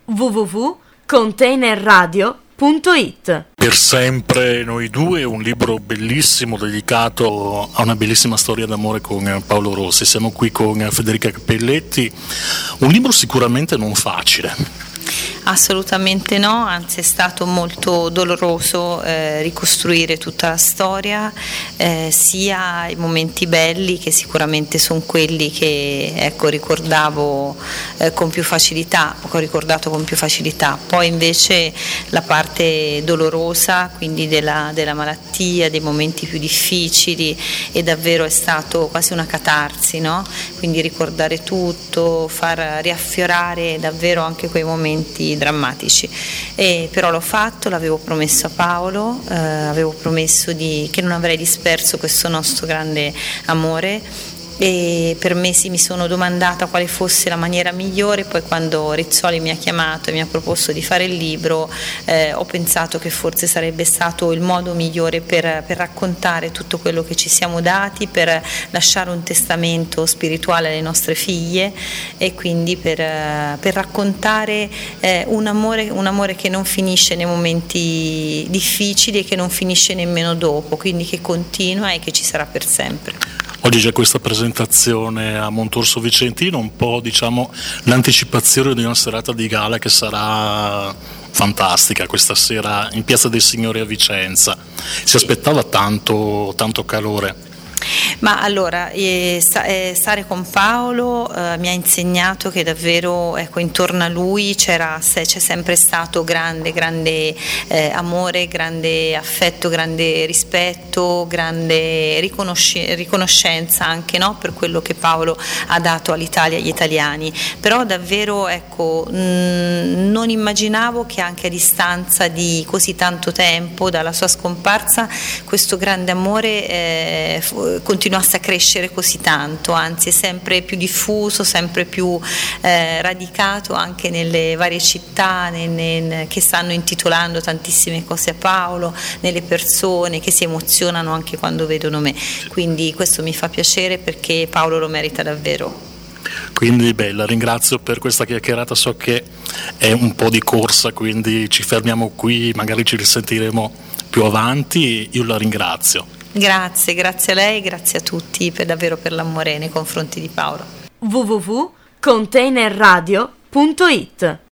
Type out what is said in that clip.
www.containerradio.it. Per sempre noi due, un libro bellissimo dedicato a una bellissima storia d'amore con Paolo Rossi. Siamo qui con Federica Cappelletti, un libro sicuramente non facile. Assolutamente no, anzi è stato molto doloroso ricostruire tutta la storia, sia i momenti belli, che sicuramente sono quelli che ricordavo con più facilità, ho ricordato con più facilità. Poi invece la parte dolorosa, quindi della malattia, dei momenti più difficili, e davvero è stato quasi una catarsi, no? Quindi ricordare tutto, far riaffiorare davvero anche quei momenti drammatici. Però l'ho fatto, l'avevo promesso a Paolo, avevo promesso che non avrei disperso questo nostro grande amore, e per mesi mi sono domandata quale fosse la maniera migliore. Poi quando Rizzoli mi ha chiamato e mi ha proposto di fare il libro, ho pensato che forse sarebbe stato il modo migliore per raccontare tutto quello che ci siamo dati, per lasciare un testamento spirituale alle nostre figlie, e quindi per raccontare un amore che non finisce nei momenti difficili e che non finisce nemmeno dopo, quindi che continua e che ci sarà per sempre. Oggi c'è questa presentazione a Montorso Vicentino, un po' l'anticipazione di una serata di gala che sarà fantastica questa sera in Piazza dei Signori a Vicenza. Si aspettava tanto calore? Ma allora, stare con Paolo mi ha insegnato che davvero intorno a lui c'è sempre stato grande amore, grande affetto, grande rispetto, grande riconoscenza anche, no? Per quello che Paolo ha dato all'Italia e agli italiani. Però davvero non immaginavo che anche a distanza di così tanto tempo dalla sua scomparsa questo grande amore continuasse a crescere così tanto, anzi è sempre più diffuso, sempre più radicato anche nelle varie città che stanno intitolando tantissime cose a Paolo, nelle persone che si emozionano anche quando vedono me. Quindi questo mi fa piacere, perché Paolo lo merita davvero. Quindi la ringrazio per questa chiacchierata, so che è un po' di corsa, quindi ci fermiamo qui, magari ci risentiremo più avanti. Io la ringrazio. Grazie a lei, grazie a tutti davvero per l'amore nei confronti di Paolo. www.containerradio.it